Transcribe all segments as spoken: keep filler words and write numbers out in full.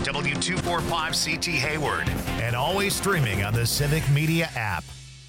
W two forty-five C T Hayward, and always streaming on the Civic Media app.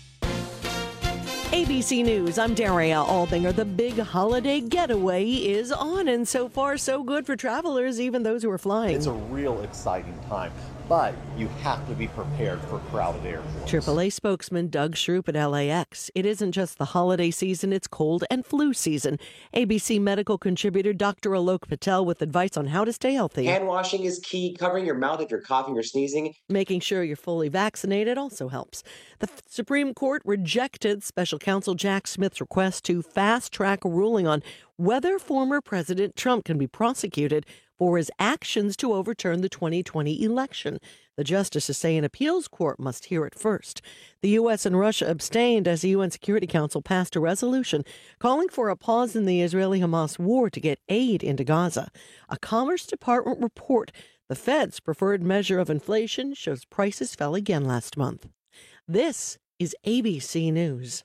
A B C News, I'm Daria Albinger. The big holiday getaway is on, and so far so good for travelers, even those who are flying. It's a real exciting time, but you have to be prepared for crowded airports. triple A spokesman Doug Shroop at L A X. It isn't just the holiday season, it's cold and flu season. A B C medical contributor Doctor Alok Patel with advice on how to stay healthy. Hand washing is key. Covering your mouth if you're coughing or sneezing. Making sure you're fully vaccinated also helps. The Supreme Court rejected Special Counsel Jack Smith's request to fast-track a ruling on whether former President Trump can be prosecuted for his actions to overturn the twenty twenty election. The justices say an appeals court must hear it first. The U S and Russia abstained as the U N Security Council passed a resolution calling for a pause in the Israeli-Hamas war to get aid into Gaza. A Commerce Department report, the Fed's preferred measure of inflation, shows prices fell again last month. This is A B C News.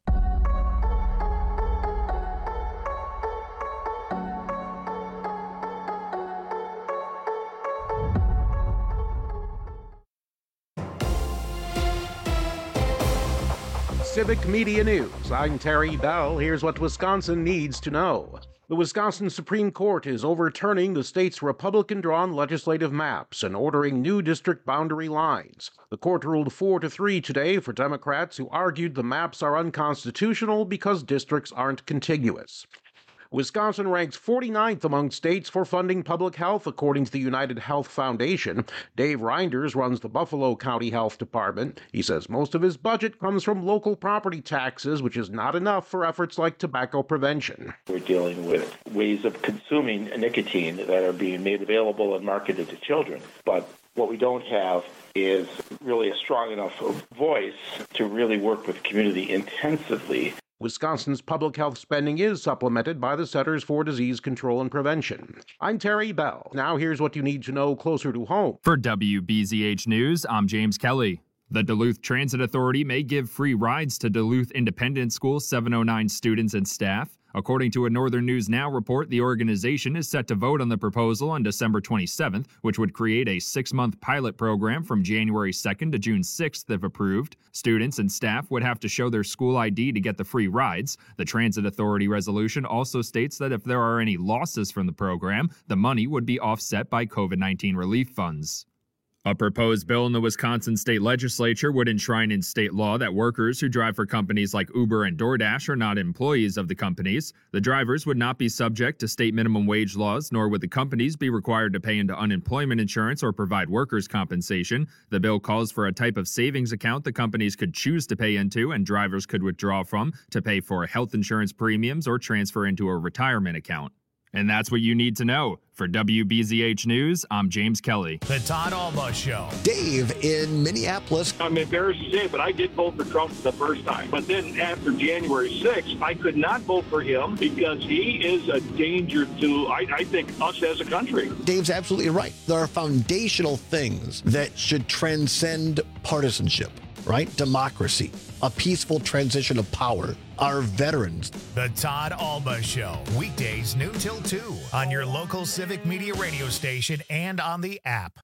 Civic Media News. I'm Terry Bell. Here's what Wisconsin needs to know. The Wisconsin Supreme Court is overturning the state's Republican-drawn legislative maps and ordering new district boundary lines. The court ruled four to three today for Democrats who argued the maps are unconstitutional because districts aren't contiguous. Wisconsin ranks forty-ninth among states for funding public health, according to the United Health Foundation. Dave Reinders runs the Buffalo County Health Department. He says most of his budget comes from local property taxes, which is not enough for efforts like tobacco prevention. We're dealing with ways of consuming nicotine that are being made available and marketed to children. But what we don't have is really a strong enough voice to really work with the community intensively. Wisconsin's public health spending is supplemented by the Centers for Disease Control and Prevention. I'm Terry Bell. Now here's what you need to know closer to home. For W B Z H News, I'm James Kelly. The Duluth Transit Authority may give free rides to Duluth Independent School seven oh nine students and staff. According to a Northern News Now report, the organization is set to vote on the proposal on December twenty-seventh, which would create a six-month pilot program from January second to June sixth if approved. Students and staff would have to show their school I D to get the free rides. The Transit Authority resolution also states that if there are any losses from the program, the money would be offset by COVID nineteen relief funds. A proposed bill in the Wisconsin state legislature would enshrine in state law that workers who drive for companies like Uber and DoorDash are not employees of the companies. The drivers would not be subject to state minimum wage laws, nor would the companies be required to pay into unemployment insurance or provide workers' compensation. The bill calls for a type of savings account the companies could choose to pay into and drivers could withdraw from to pay for health insurance premiums or transfer into a retirement account. And that's what you need to know. For W B Z H News, I'm James Kelly. The Todd Alba Show. Dave in Minneapolis. I'm embarrassed to say, but I did vote for Trump the first time. But then after January sixth, I could not vote for him because he is a danger to, I, I think, us as a country. Dave's absolutely right. There are foundational things that should transcend partisanship, right? Democracy, a peaceful transition of power, our veterans. The Todd Alba Show, weekdays noon till two on your local Civic Media radio station and on the app.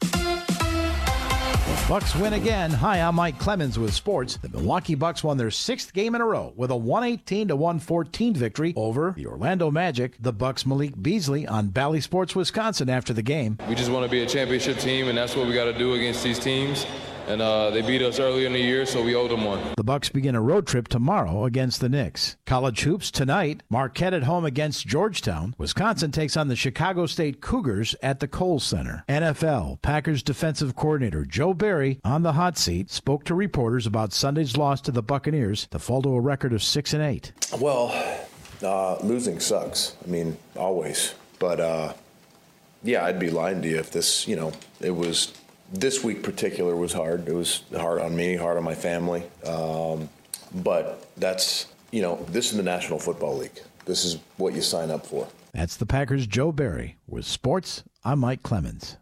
The Bucks win again. Hi, I'm Mike Clemens with sports. The Milwaukee Bucks won their sixth game in a row with a one eighteen to one fourteen victory over the Orlando Magic. The Bucks' Malik Beasley on Bally Sports Wisconsin after the game. We just want to be a championship team, and that's what we got to do against these teams. And uh, they beat us earlier in the year, so we owed them one. The Bucks begin a road trip tomorrow against the Knicks. College hoops tonight. Marquette at home against Georgetown. Wisconsin takes on the Chicago State Cougars at the Kohl Center. N F L. Packers defensive coordinator Joe Barry on the hot seat spoke to reporters about Sunday's loss to the Buccaneers to fall to a record of six and eight. Well, uh, losing sucks. I mean, always. But uh, yeah, I'd be lying to you if this, you know, it was. This week particular was hard. It was hard on me, hard on my family. Um, but that's, you know, this is the National Football League. This is what you sign up for. That's the Packers' Joe Barry. With sports, I'm Mike Clemens.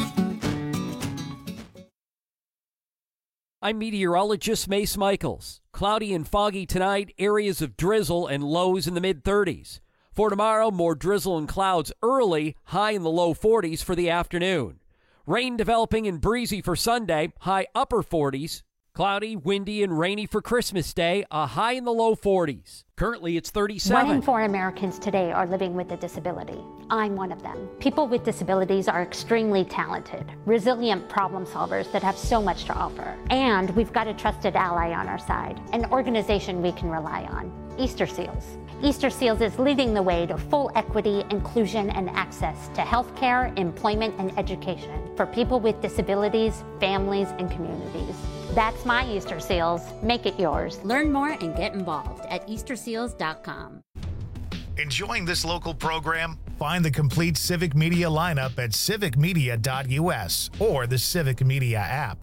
I'm meteorologist Mace Michaels. Cloudy and foggy tonight, areas of drizzle and lows in the mid-thirties. For tomorrow, more drizzle and clouds early, high in the low forties for the afternoon. Rain developing and breezy for Sunday, high upper forties. Cloudy, windy, and rainy for Christmas Day, a high in the low forties. Currently, it's thirty-seven. One in four Americans today are living with a disability. I'm one of them. People with disabilities are extremely talented, resilient problem solvers that have so much to offer. And we've got a trusted ally on our side, an organization we can rely on, Easter Seals. Easter Seals is leading the way to full equity, inclusion, and access to healthcare, employment, and education for people with disabilities, families, and communities. That's my Easter Seals. Make it yours. Learn more and get involved at easter seals dot com. Enjoying this local program? Find the complete Civic Media lineup at civic media dot u s or the Civic Media app.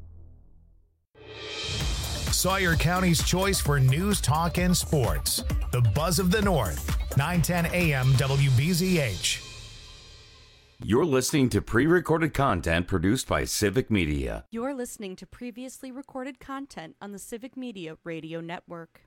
Sawyer County's choice for news, talk, and sports. The Buzz of the North, nine ten a m W B Z H. You're listening to pre-recorded content produced by Civic Media. You're listening to previously recorded content on the Civic Media Radio Network.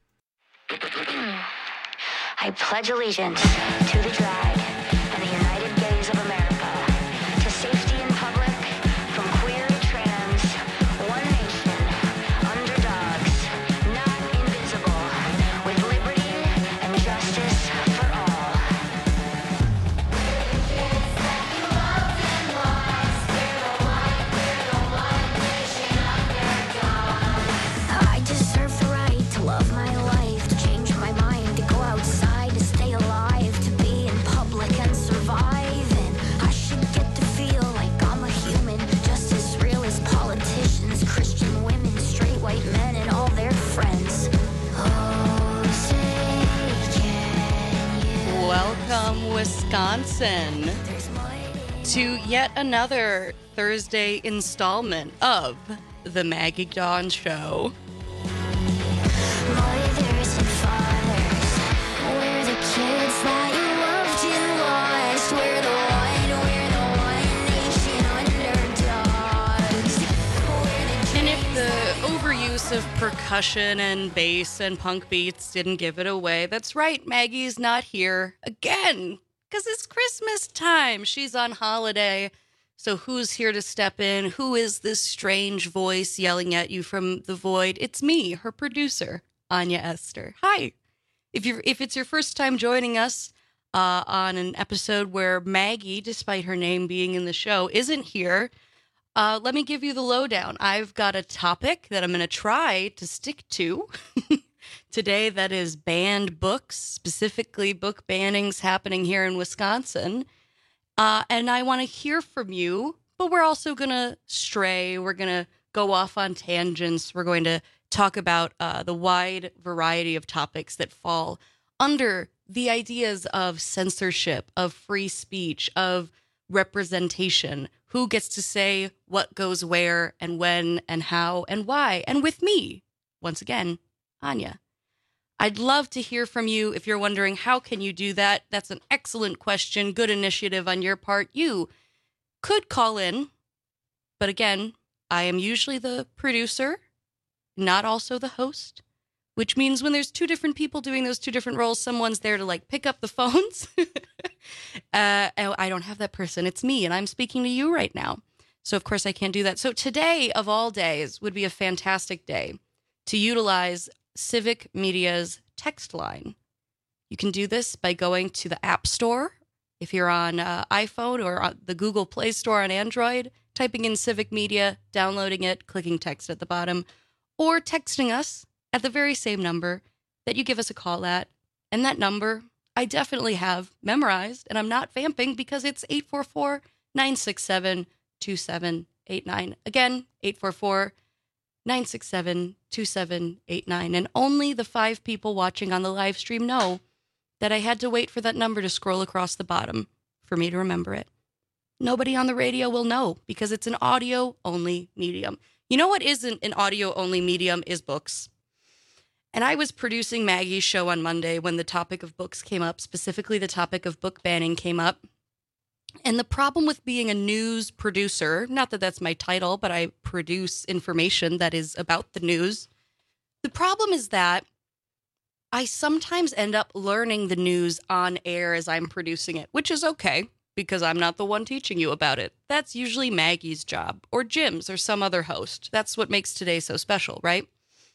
I pledge allegiance to the flag and the United Gays of America, to safety in public, from queer to trans, one nation, underdogs, not invisible, with liberty and justice for all. I deserve the right to love my life, to change my mind, to go outside, to stay alive, to be in public and survive. And I should get to feel like I'm a human, just as real as politicians, Christian women, straight white men, and all their friends. Oh, say can you Welcome, Wisconsin, to yet another Thursday installment of The Maggie Dawn Show. mothers and fathers, we're the kids that you loved and lost. We're the one, we're the one nation underdogs. We're the And if the overuse of percussion and bass and punk beats didn't give it away, that's right, Maggie's not here again, because it's Christmas time. She's on holiday. So who's here to step in? Who is this strange voice yelling at you from the void? It's me, her producer, Anya Esther. Hi. If you're if it's your first time joining us uh, on an episode where Maggie, despite her name being in the show, isn't here, uh, let me give you the lowdown. I've got a topic that I'm going to try to stick to today that is banned books, specifically book bannings happening here in Wisconsin. Uh, and I want to hear from you, but we're also going to stray. We're going to go off on tangents. We're going to talk about uh, the wide variety of topics that fall under the ideas of censorship, of free speech, of representation. Who gets to say what goes where and when and how and why? And with me, once again, Anya. I'd love to hear from you. If you're wondering, how can you do that? That's an excellent question. Good initiative on your part. You could call in, but again, I am usually the producer, not also the host, which means when there's two different people doing those two different roles, someone's there to like pick up the phones. uh, I don't have that person. It's me, and I'm speaking to you right now. So of course I can't do that. So today of all days would be a fantastic day to utilize Civic Media's text line. You can do this by going to the App Store. If you're on uh, iPhone or on the Google Play Store on Android, typing in Civic Media, downloading it, clicking text at the bottom, or texting us at the very same number that you give us a call at. And that number I definitely have memorized, and I'm not vamping because it's eight four four, nine six seven, two seven eight nine. Again, eight four four, nine six seven, two seven eight nine. And only the five people watching on the live stream know that I had to wait for that number to scroll across the bottom for me to remember it. Nobody on the radio will know because it's an audio-only medium. You know what isn't an audio-only medium is books. And I was producing Maggie's show on Monday when the topic of books came up, specifically the topic of book banning came up. And the problem with being a news producer, not that that's my title, but I produce information that is about the news. The problem is that I sometimes end up learning the news on air as I'm producing it, which is okay because I'm not the one teaching you about it. That's usually Maggie's job or Jim's or some other host. That's what makes today so special, right?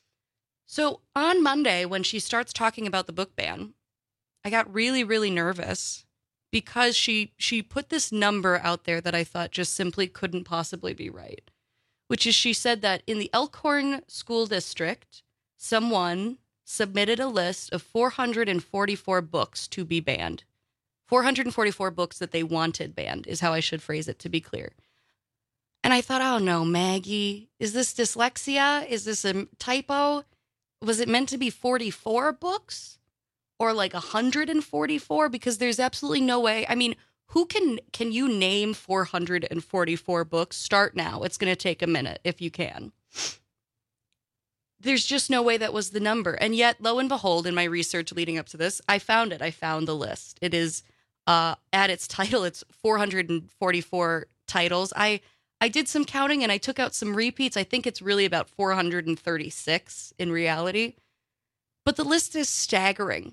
So on Monday, when she starts talking about the book ban, I got really, really nervous because she she put this number out there that I thought just simply couldn't possibly be right, which is she said that in the Elkhorn School District, someone submitted a list of four hundred forty-four books to be banned. four hundred forty-four books that they wanted banned is how I should phrase it, to be clear. And I thought, oh no, Maggie, is this dyslexia? Is this a typo? Was it meant to be forty-four books or like one hundred forty-four? Because there's absolutely no way. I mean, who can, can you name four hundred forty-four books? Start now. It's going to take a minute if you can. There's just no way that was the number. And yet, lo and behold, in my research leading up to this, I found it. I found the list. It is, uh, at its title, it's four hundred forty-four titles. I I did some counting and I took out some repeats. I think it's really about four hundred thirty-six in reality. But the list is staggering.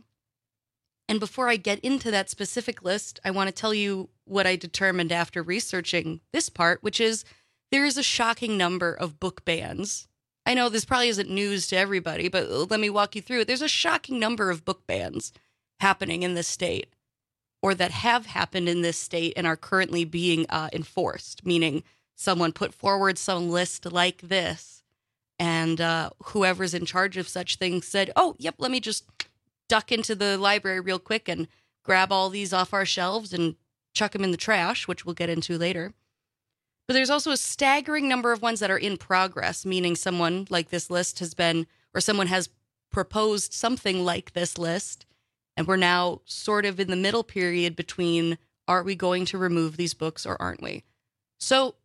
And before I get into that specific list, I want to tell you what I determined after researching this part, which is there is a shocking number of book bans. I know this probably isn't news to everybody, but let me walk you through it. There's a shocking number of book bans happening in this state, or that have happened in this state and are currently being uh, enforced, meaning someone put forward some list like this, and uh, whoever's in charge of such things said, oh, yep, let me just duck into the library real quick and grab all these off our shelves and chuck them in the trash, which we'll get into later. But there's also a staggering number of ones that are in progress, meaning someone like this list has been, or someone has proposed something like this list, and we're now sort of in the middle period between, are we going to remove these books or aren't we? So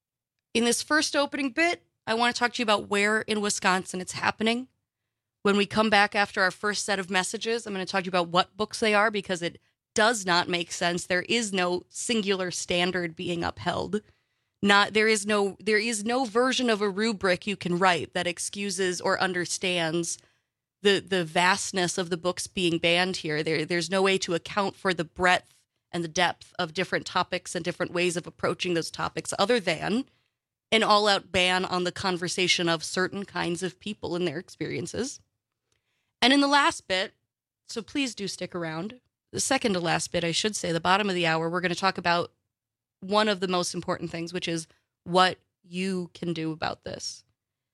in this first opening bit, I want to talk to you about where in Wisconsin it's happening. When we come back after our first set of messages, I'm going to talk to you about what books they are, because it does not make sense. There is no singular standard being upheld. Not there is no there is no version of a rubric you can write that excuses or understands the the vastness of the books being banned here. There there's no way to account for the breadth and the depth of different topics and different ways of approaching those topics other than an all-out ban on the conversation of certain kinds of people and their experiences. And in the last bit, so please do stick around, the second to last bit, I should say, the bottom of the hour, we're going to talk about one of the most important things, which is what you can do about this.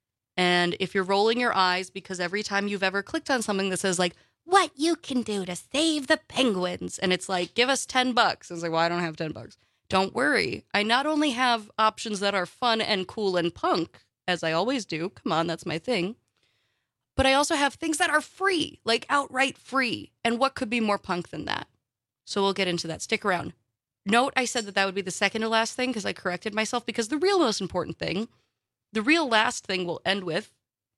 And if you're rolling your eyes because every time you've ever clicked on something that says like, what you can do to save the penguins, and it's like, give us ten bucks. It's like, well, I don't have ten bucks. Don't worry. I not only have options that are fun and cool and punk, as I always do. Come on, that's my thing. But I also have things that are free, like outright free. And what could be more punk than that? So we'll get into that. Stick around. Note, I said that that would be the second to last thing because I corrected myself, because the real most important thing, the real last thing we'll end with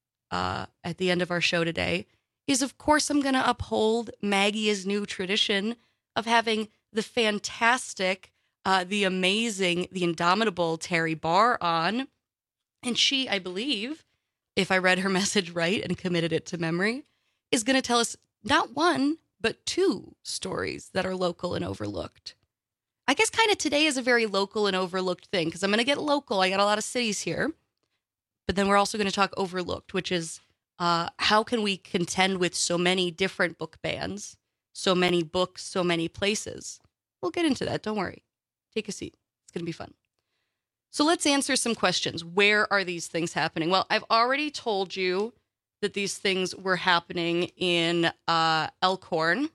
uh, at the end of our show today is, of course, I'm going to uphold Maggie's new tradition of having the fantastic, uh, the amazing, the indomitable Terry Barr on. And she, I believe, if I read her message right and committed it to memory, is going to tell us not one, but two stories that are local and overlooked. I guess kind of today is a very local and overlooked thing, because I'm going to get local. I got a lot of cities here. But then we're also going to talk overlooked, which is uh, how can we contend with so many different book bans, so many books, so many places. We'll get into that. Don't worry. Take a seat. It's going to be fun. So let's answer some questions. Where are these things happening? Well, I've already told you that these things were happening in uh, Elkhorn.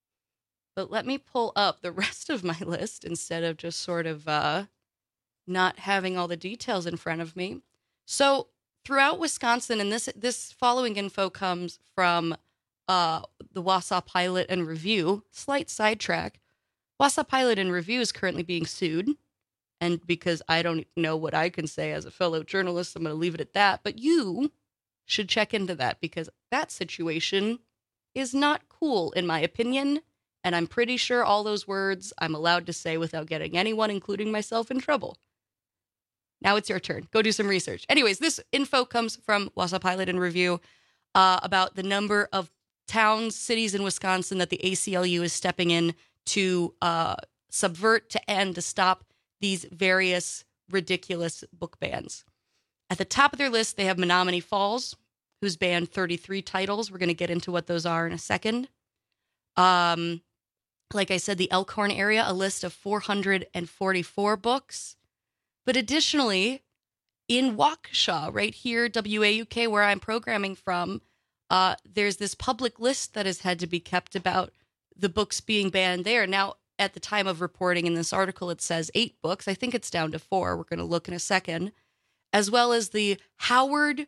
But let me pull up the rest of my list instead of just sort of uh, not having all the details in front of me. So throughout Wisconsin, and this this following info comes from uh, the Wausau Pilot and Review. Slight sidetrack. Wausau Pilot and Review is currently being sued. And because I don't know what I can say as a fellow journalist, I'm going to leave it at that. But you should check into that, because that situation is not cool, in my opinion. And I'm pretty sure all those words I'm allowed to say without getting anyone, including myself, in trouble. Now it's your turn. Go do some research. Anyways, this info comes from Wausau Pilot and Review. uh, about the number of towns, cities in Wisconsin that the A C L U is stepping in to uh, subvert, to end, to stop these various ridiculous book bans. At the top of their list, they have Menominee Falls, who's banned thirty-three titles. We're going to get into what those are in a second. Um, like I said, the Elkhorn area, a list of four hundred forty-four books. But additionally, in Waukesha, right here, W A U K, where I'm programming from, uh, there's this public list that has had to be kept about the books being banned there. Now, at the time of reporting in this article, it says eight books. I think it's down to four. We're going to look in a second. As well as the Howard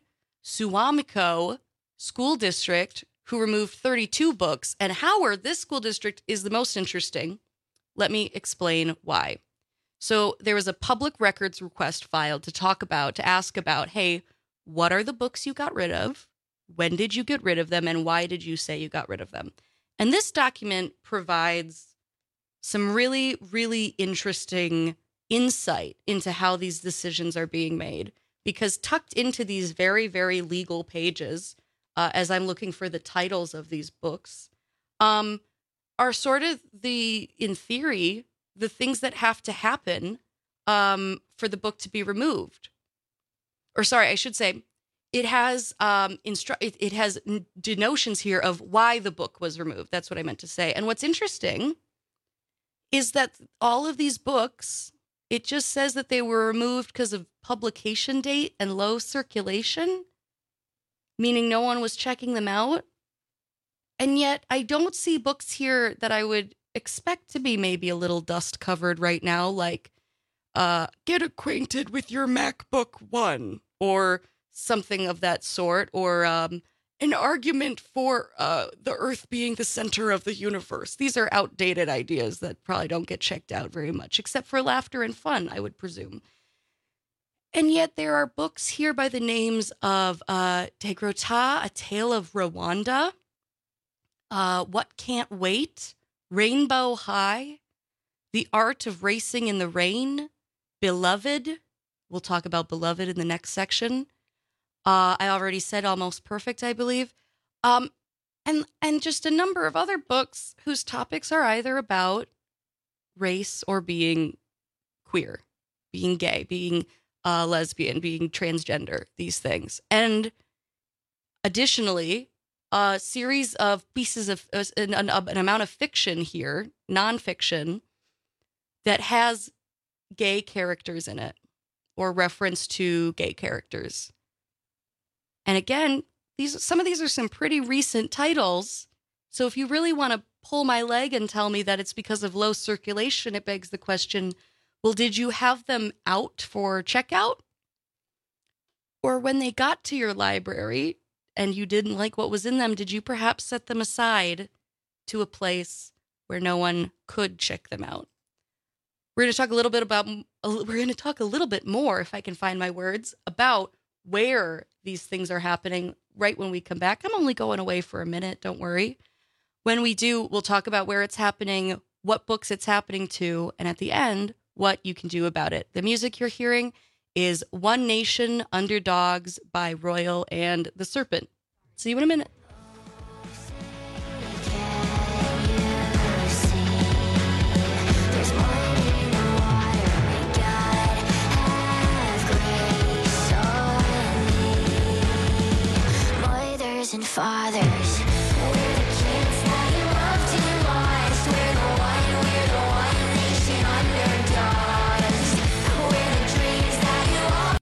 Suamico School District, who removed thirty-two books. And Howard, this school district, is the most interesting. Let me explain why. So there was a public records request filed to talk about, to ask about, hey, what are the books you got rid of? When did you get rid of them? And why did you say you got rid of them? And this document provides some really, really interesting insight into how these decisions are being made. Because tucked into these very, very legal pages, uh, as I'm looking for the titles of these books, um, are sort of the, in theory, the things that have to happen um, for the book to be removed. Or sorry, I should say, it has um, instru- it, it has denotions here of why the book was removed. That's what I meant to say. And what's interesting is that all of these books, it just says that they were removed because of publication date and low circulation, meaning no one was checking them out. And yet I don't see books here that I would expect to be maybe a little dust covered right now, like uh, Get Acquainted with Your MacBook One, or something of that sort, or um, An Argument for uh, the Earth Being the Center of the Universe. These are outdated ideas that probably don't get checked out very much, except for laughter and fun, I would presume. And yet there are books here by the names of uh, Tegrota, A Tale of Rwanda, uh, What Can't Wait, Rainbow High, The Art of Racing in the Rain, Beloved. We'll talk about Beloved in the next section. Uh, I already said Almost Perfect, I believe. Um, and and just a number of other books whose topics are either about race or being queer, being gay, being uh, lesbian, being transgender, these things. And additionally, a series of pieces of, uh, an, an, an amount of fiction here, nonfiction, that has gay characters in it, or reference to gay characters. And again, these some of these are some pretty recent titles. So if you really want to pull my leg and tell me that it's because of low circulation, it begs the question, well, did you have them out for checkout? Or when they got to your library and you didn't like what was in them, did you perhaps set them aside to a place where no one could check them out? We're going to talk a little bit about, we're going to talk a little bit more, if I can find my words, about where these things are happening right when we come back. I'm only going away for a minute, don't worry. When we do, we'll talk about where it's happening, what books it's happening to, and at the end, what you can do about it. The music you're hearing is One Nation Underdogs by Royal and the Serpent. See you in a minute. And fathers, we're the kids that you loved and lost. We're the one, we're the one nation underdogs. We're the dreams that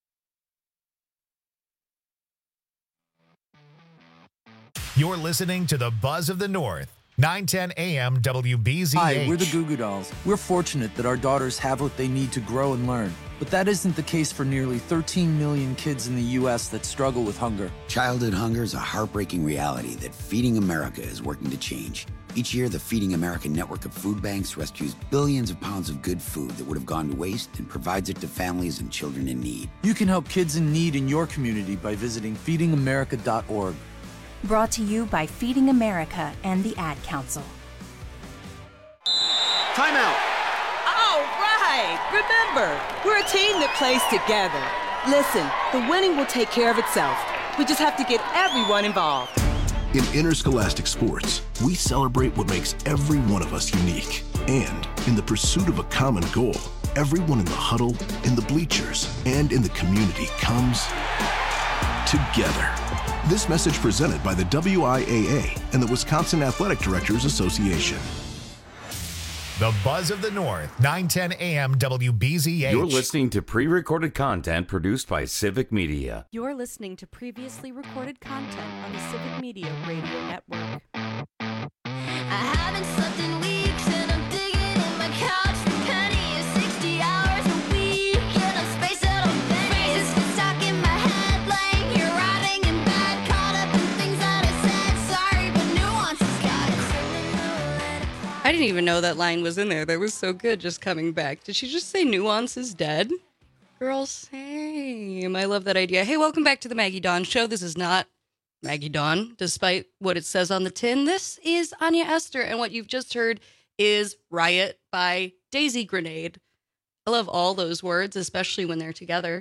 you all. You're listening to the Buzz of the North. nine ten A M W B Z H. Hi, we're the Goo Goo Dolls. We're fortunate that our daughters have what they need to grow and learn. But that isn't the case for nearly thirteen million kids in the U S that struggle with hunger. Childhood hunger is a heartbreaking reality that Feeding America is working to change. Each year, the Feeding America network of food banks rescues billions of pounds of good food that would have gone to waste and provides it to families and children in need. You can help kids in need in your community by visiting feeding america dot org. Brought to you by Feeding America and the Ad Council. Timeout. All right. Remember, we're a team that plays together. Listen, the winning will take care of itself. We just have to get everyone involved. In interscholastic sports, we celebrate what makes every one of us unique. And in the pursuit of a common goal, everyone in the huddle, in the bleachers, and in the community comes together. This message presented by the W I A A and the Wisconsin Athletic Directors Association. The Buzz of the North, nine ten A M W B Z H. You're listening to pre-recorded content produced by Civic Media. You're listening to previously recorded content on the Civic Media Radio Network. I haven't slept in weeks and I'm digging in my couch for pennies. sixty hours a week and I'm spaced out on pennies. Phrases stuck in my head, laying here rotting in bed, caught up in things that I said. Sorry, but nuances got it. I didn't even know that line was in there. That was so good just coming back. Did she just say nuance is dead? Girl, same. I love that idea. Hey, welcome back to the Maggie Dawn Show. This is not Maggie Dawn, despite what it says on the tin. This is Anya Esther, and what you've just heard is Riot by Daisy Grenade. I love all those words, especially when they're together.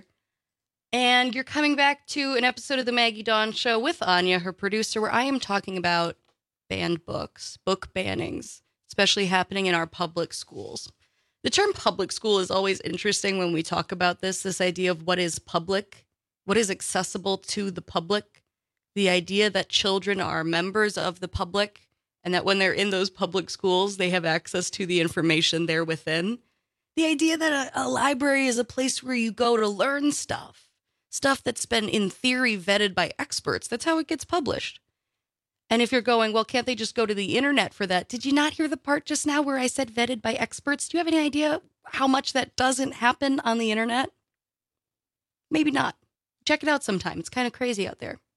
And you're coming back to an episode of the Maggie Dawn Show with Anya, her producer, where I am talking about banned books, book bannings, especially happening in our public schools. The term public school is always interesting when we talk about this, this idea of what is public, what is accessible to the public, the idea that children are members of the public and that when they're in those public schools, they have access to the information there within. The idea that a, a library is a place where you go to learn stuff, stuff that's been in theory vetted by experts. That's how it gets published. And if you're going, well, can't they just go to the internet for that? Did you not hear the part just now where I said vetted by experts? Do you have any idea how much that doesn't happen on the internet? Maybe not. Check it out sometime. It's kind of crazy out there.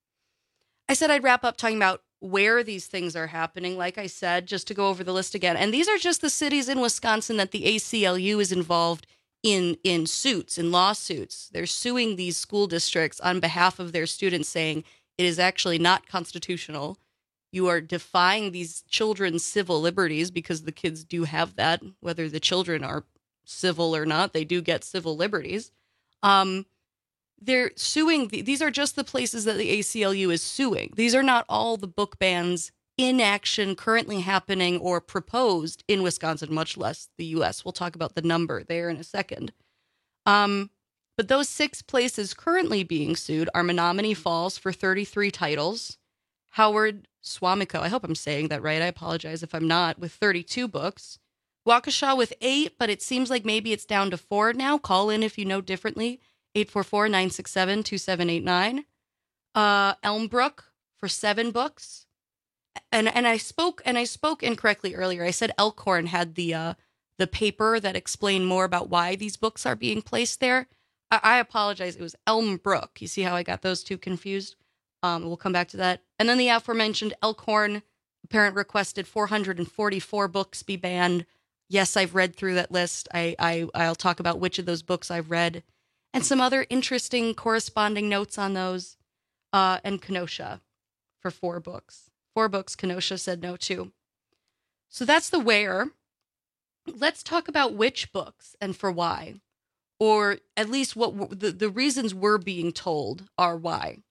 I said I'd wrap up talking about where these things are happening. Like I said, just to go over the list again. And these are just the cities in Wisconsin that the A C L U is involved in, in suits, in lawsuits. They're suing these school districts on behalf of their students, saying it is actually not constitutional. You are defying these children's civil liberties, because the kids do have that, whether the children are civil or not, they do get civil liberties. Um, they're suing. These are just the places that the A C L U is suing. These are not all the book bans in action currently happening or proposed in Wisconsin, much less the U S. We'll talk about the number there in a second. Um, but those six places currently being sued are Menominee Falls for thirty-three titles, Howard Suamico, I hope I'm saying that right, I apologize if I'm not, with thirty-two books, Waukesha with eight, but it seems like maybe it's down to four now. Call in if you know differently, eight four four, nine six seven, two seven eight nine. Uh, Elmbrook for seven books. And and I spoke and I spoke incorrectly earlier. I said Elkhorn had the uh, the paper that explained more about why these books are being placed there. I, I apologize. It was Elmbrook. You see how I got those two confused? Um, we'll come back to that. And then the aforementioned Elkhorn, a parent requested four hundred forty-four books be banned. Yes, I've read through that list. I, I, I'll talk about which of those books I've read and some other interesting corresponding notes on those. Uh, and Kenosha for four books. Four books Kenosha said no to. So that's the where. Let's talk about which books and for why. Or at least what the, the reasons we're being told are why.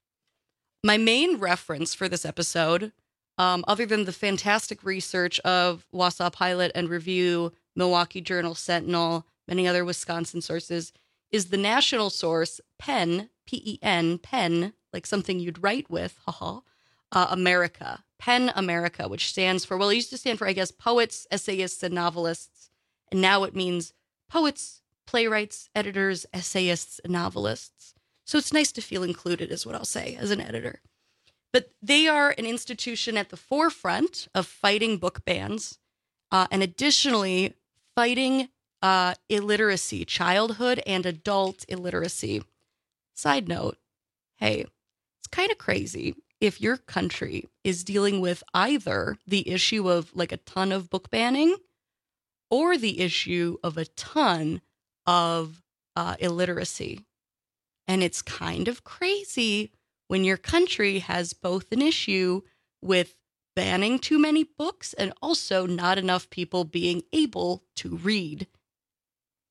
My main reference for this episode, um, other than the fantastic research of Wausau Pilot and Review, Milwaukee Journal Sentinel, many other Wisconsin sources, is the national source, Penn, P E N, Penn, like something you'd write with, haha, uh, America. Penn America, which stands for, well, it used to stand for, I guess, poets, essayists, and novelists. And now it means poets, playwrights, editors, essayists, and novelists. So it's nice to feel included, is what I'll say, as an editor. But they are an institution at the forefront of fighting book bans, uh, and additionally fighting uh, illiteracy, childhood and adult illiteracy. Side note, hey, it's kind of crazy if your country is dealing with either the issue of like a ton of book banning or the issue of a ton of uh, illiteracy. And it's kind of crazy when your country has both an issue with banning too many books and also not enough people being able to read.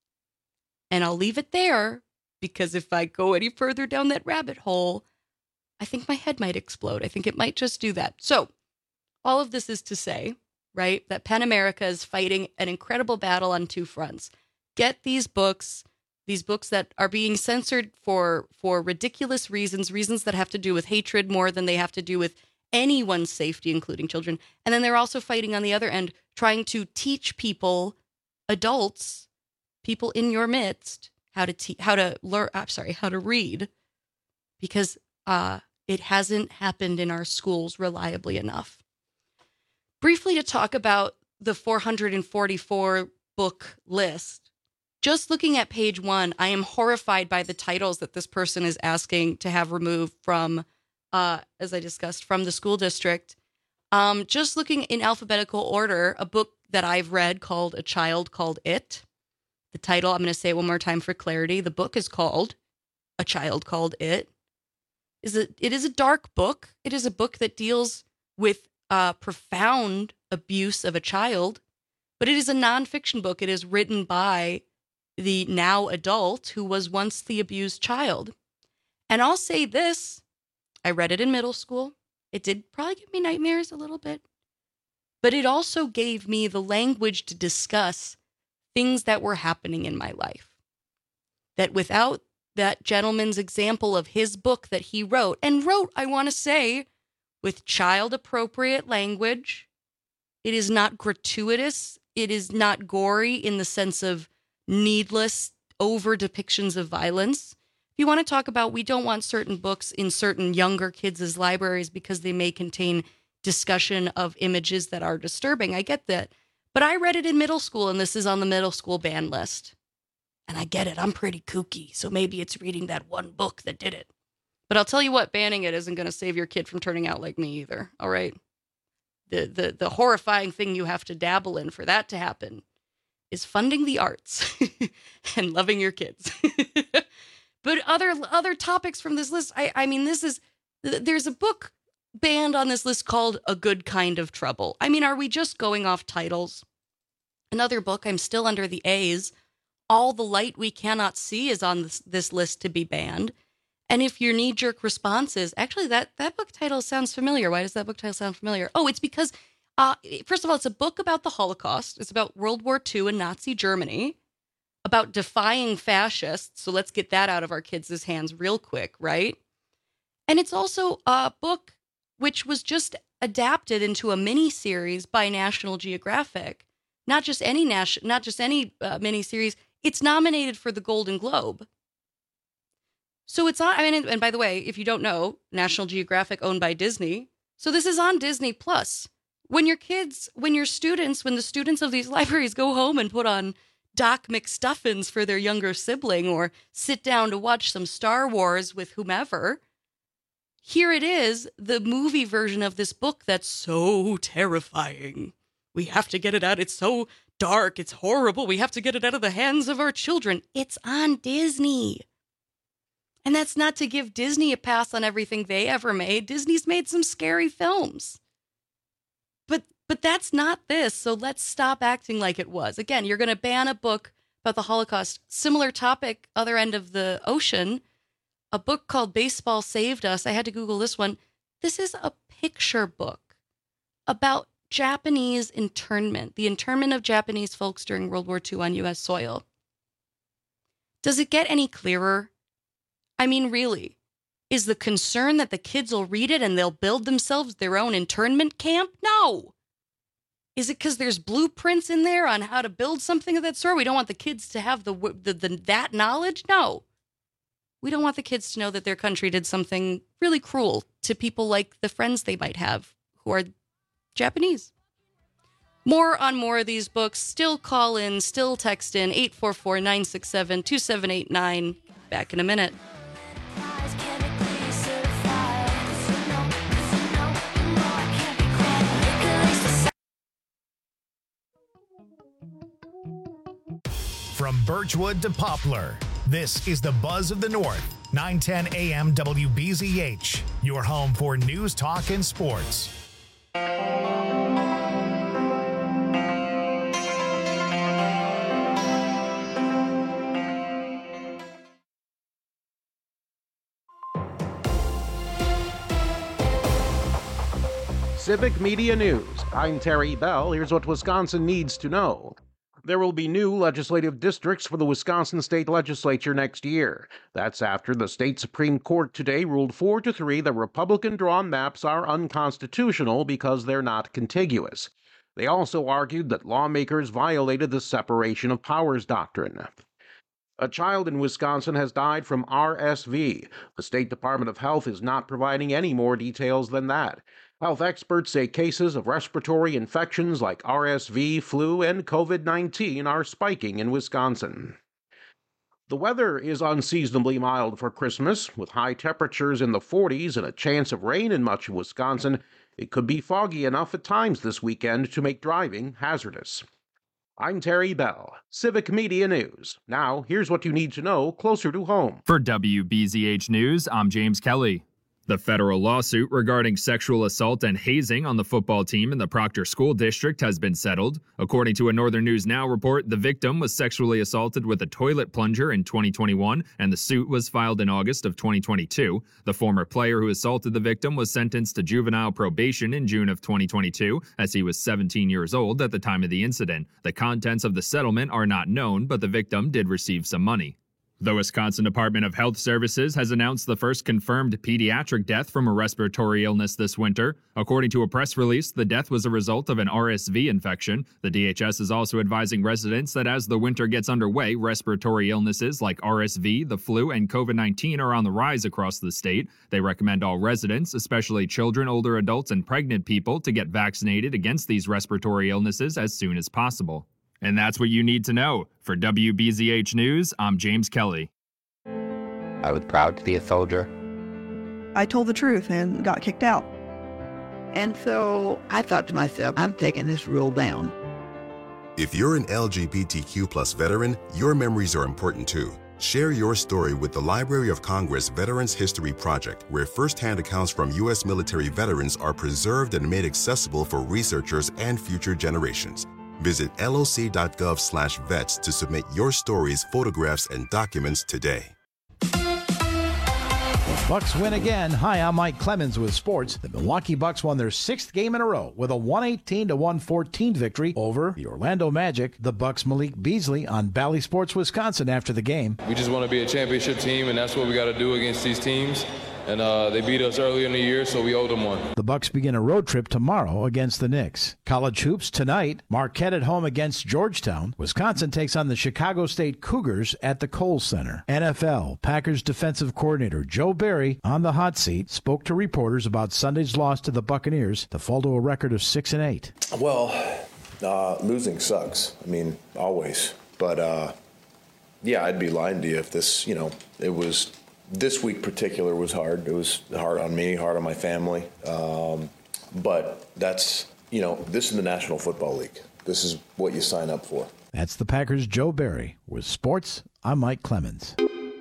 And I'll leave it there, because if I go any further down that rabbit hole, I think my head might explode. I think it might just do that. So all of this is to say, right, that PEN America is fighting an incredible battle on two fronts. Get these books, these books that are being censored for, for ridiculous reasons, reasons that have to do with hatred more than they have to do with anyone's safety, including children. And then they're also fighting on the other end, trying to teach people, adults, people in your midst, how to te- how to learn. I'm sorry, how to read, because uh, it hasn't happened in our schools reliably enough. Briefly, to talk about the four hundred forty-four book list. Just looking at page one, I am horrified by the titles that this person is asking to have removed from, uh, as I discussed, from the school district. Um, just looking in alphabetical order, a book that I've read called A Child Called It. The title, I'm going to say it one more time for clarity. The book is called A Child Called It. Is it? It is a dark book. It is a book that deals with uh, profound abuse of a child, but it is a nonfiction book. It is written by the now adult who was once the abused child. And I'll say this, I read it in middle school. It did probably give me nightmares a little bit, but it also gave me the language to discuss things that were happening in my life. That without that gentleman's example of his book that he wrote, and wrote, I want to say, with child-appropriate language, it is not gratuitous, it is not gory in the sense of needless over depictions of violence. If you want to talk about, we don't want certain books in certain younger kids' libraries because they may contain discussion of images that are disturbing. I get that. But I read it in middle school, and this is on the middle school ban list. And I get it. I'm pretty kooky, so maybe it's reading that one book that did it. But I'll tell you what, banning it isn't going to save your kid from turning out like me either, all right? The, the, the horrifying thing you have to dabble in for that to happen is funding the arts and loving your kids. But other other topics from this list, I, I mean, this is, there's a book banned on this list called A Good Kind of Trouble. I mean, are we just going off titles? Another book, I'm still under the A's, All the Light We Cannot See is on this, this list to be banned. And if your knee-jerk response is, actually, that, that book title sounds familiar. Why does that book title sound familiar? Oh, it's because, uh, first of all, it's a book about the Holocaust. It's about World War Two and Nazi Germany, about defying fascists. So let's get that out of our kids' hands real quick, right? And it's also a book which was just adapted into a mini-series by National Geographic. Not just any nas- not just any uh, mini-series. It's nominated for the Golden Globe. So it's on, I mean, and by the way, if you don't know, National Geographic owned by Disney. So this is on Disney Plus. When your kids, when your students, when the students of these libraries go home and put on Doc McStuffins for their younger sibling or sit down to watch some Star Wars with whomever, here it is, the movie version of this book that's so terrifying. We have to get it out. It's so dark. It's horrible. We have to get it out of the hands of our children. It's on Disney. And that's not to give Disney a pass on everything they ever made. Disney's made some scary films. But but that's not this, so let's stop acting like it was. Again, you're going to ban a book about the Holocaust. Similar topic, other end of the ocean, a book called Baseball Saved Us. I had to Google this one. This is a picture book about Japanese internment, the internment of Japanese folks during World War Two on U S soil. Does it get any clearer? I mean, really, is the concern that the kids will read it and they'll build themselves their own internment camp? No. Is it because there's blueprints in there on how to build something of that sort? We don't want the kids to have the, the, the that knowledge? No. We don't want the kids to know that their country did something really cruel to people like the friends they might have who are Japanese. More on more of these books. Still call in, still text in eight four four, nine six seven, two seven eight nine. Back in a minute. From Birchwood to Poplar, this is the Buzz of the North, nine ten A M W B Z H, your home for news, talk, and sports. Civic Media News. I'm Terry Bell. Here's what Wisconsin needs to know. There will be new legislative districts for the Wisconsin State Legislature next year. That's after the state Supreme Court today ruled four to three that Republican-drawn maps are unconstitutional because they're not contiguous. They also argued that lawmakers violated the separation of powers doctrine. A child in Wisconsin has died from R S V. The State Department of Health is not providing any more details than that. Health experts say cases of respiratory infections like R S V, flu, and COVID nineteen are spiking in Wisconsin. The weather is unseasonably mild for Christmas, with high temperatures in the forties and a chance of rain in much of Wisconsin. It could be foggy enough at times this weekend to make driving hazardous. I'm Terry Bell, Civic Media News. Now, here's what you need to know closer to home. For W B Z H News, I'm James Kelly. The federal lawsuit regarding sexual assault and hazing on the football team in the Proctor School District has been settled. According to a Northern News Now report, the victim was sexually assaulted with a toilet plunger in twenty twenty-one, and the suit was filed in August of twenty twenty-two. The former player who assaulted the victim was sentenced to juvenile probation in June of twenty twenty-two, as he was seventeen years old at the time of the incident. The contents of the settlement are not known, but the victim did receive some money. The Wisconsin Department of Health Services has announced the first confirmed pediatric death from a respiratory illness this winter. According to a press release, the death was a result of an R S V infection. The D H S is also advising residents that as the winter gets underway, respiratory illnesses like R S V, the flu, and COVID nineteen are on the rise across the state. They recommend all residents, especially children, older adults, and pregnant people, to get vaccinated against these respiratory illnesses as soon as possible. And that's what you need to know. For W B Z H News, I'm James Kelly. I was proud to be a soldier. I told the truth and got kicked out. And so I thought to myself, I'm taking this rule down. If you're an L G B T Q plus veteran, your memories are important too. Share your story with the Library of Congress Veterans History Project, where firsthand accounts from U S military veterans are preserved and made accessible for researchers and future generations. Visit loc.gov slash vets to submit your stories, photographs, and documents today. Bucks win again. Hi, I'm Mike Clemens with sports. The Milwaukee Bucks won their sixth game in a row with a one eighteen to one fourteen victory over the Orlando Magic. The Bucks' Malik Beasley on Bally Sports Wisconsin after the game. We just want to be a championship team, and that's what we got to do against these teams. And uh, they beat us earlier in the year, so we owed them one. The Bucks begin a road trip tomorrow against the Knicks. College hoops tonight. Marquette at home against Georgetown. Wisconsin takes on the Chicago State Cougars at the Kohl Center. N F L. Packers defensive coordinator Joe Barry, on the hot seat, spoke to reporters about Sunday's loss to the Buccaneers to fall to a record of six and eight. Well, uh, losing sucks. I mean, always. But uh, yeah, I'd be lying to you if this, you know, it was. This week particular was hard. It was hard on me, hard on my family. Um, but that's, you know, this is the National Football League. This is what you sign up for. That's the Packers' Joe Barry. With sports, I'm Mike Clemens.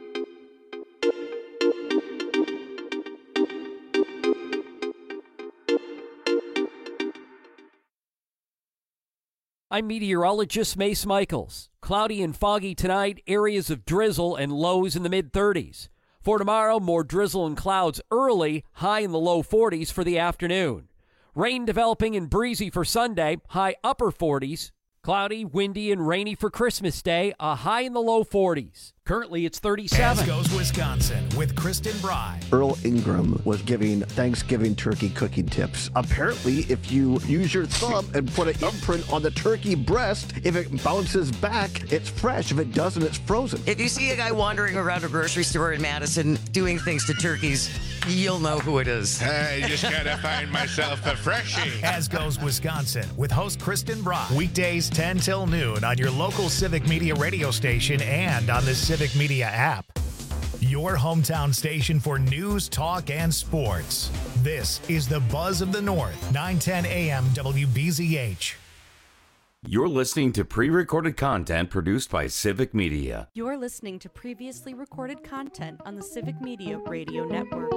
I'm meteorologist Mace Michaels. Cloudy and foggy tonight, areas of drizzle and lows in the mid thirties. For tomorrow, more drizzle and clouds early, high in the low forties for the afternoon. Rain developing and breezy for Sunday, high upper forties. Cloudy, windy, and rainy for Christmas Day, a high in the low forties. Currently, it's thirty-seven. As goes Wisconsin with Kristen Bry. Earl Ingram was giving Thanksgiving turkey cooking tips. Apparently, if you use your thumb and put an imprint on the turkey breast, if it bounces back, it's fresh. If it doesn't, it's frozen. If you see a guy wandering around a grocery store in Madison doing things to turkeys, you'll know who it is. I just gotta find myself a freshie. As goes Wisconsin with host Kristen Bry. Weekdays ten till noon on your local Civic Media radio station and on the Civic Media app. Your hometown station for news, talk, and sports. This is the Buzz of the North, nine ten A M W B Z H. You're listening to pre-recorded content produced by Civic Media. You're listening to previously recorded content on the Civic Media Radio Network.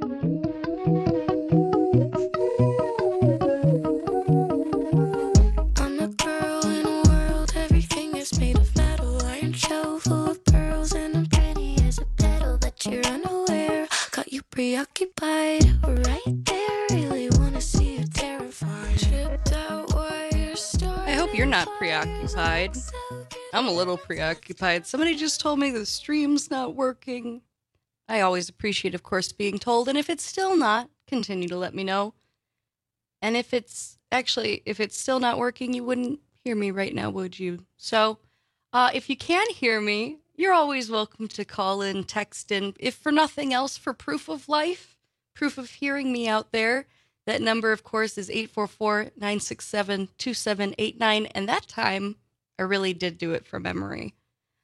I'm a girl in a world, everything is made of metal. Iron shell full of pearls and I'm pretty as a petal, but you're unaware. Got you preoccupied right there, really wanna see you terrified. preoccupied. I'm a little preoccupied. Somebody just told me the stream's not working. I always appreciate, of course, being told. And if it's still not, continue to let me know. And if it's actually, if it's still not working, you wouldn't hear me right now, would you? So uh, if you can hear me, you're always welcome to call in, text in, if for nothing else, for proof of life, proof of hearing me out there. That number, of course, is eight four four, nine six seven, two seven eight nine. And that time, I really did do it from memory.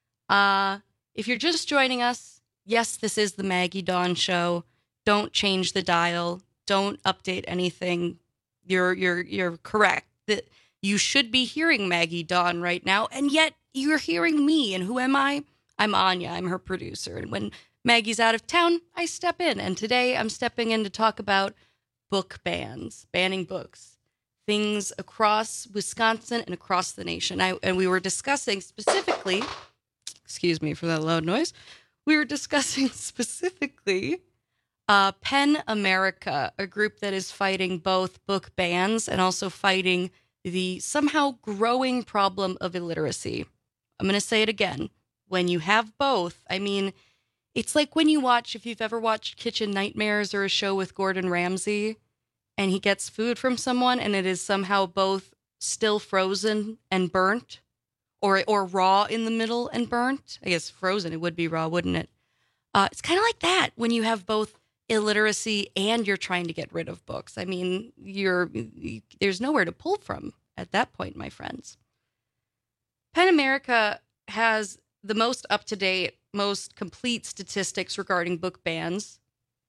Uh, if you're just joining us, yes, this is the Maggie Dawn Show. Don't change the dial. Don't update anything. You're you're you're correct that you should be hearing Maggie Dawn right now, and yet you're hearing me. And who am I? I'm Anya. I'm her producer. And when Maggie's out of town, I step in. And today I'm stepping in to talk about book bans, banning books, things across Wisconsin and across the nation. I, and we were discussing specifically, excuse me for that loud noise, we were discussing specifically uh, PEN America, a group that is fighting both book bans and also fighting the somehow growing problem of illiteracy. I'm going to say it again. When you have both, I mean, it's like when you watch, if you've ever watched Kitchen Nightmares or a show with Gordon Ramsay, and he gets food from someone and it is somehow both still frozen and burnt, or or raw in the middle and burnt. I guess frozen, it would be raw, wouldn't it? Uh, it's kind of like that when you have both illiteracy and you're trying to get rid of books. I mean, you're you, there's nowhere to pull from at that point, my friends. PEN America has the most up-to-date, most complete statistics regarding book bans.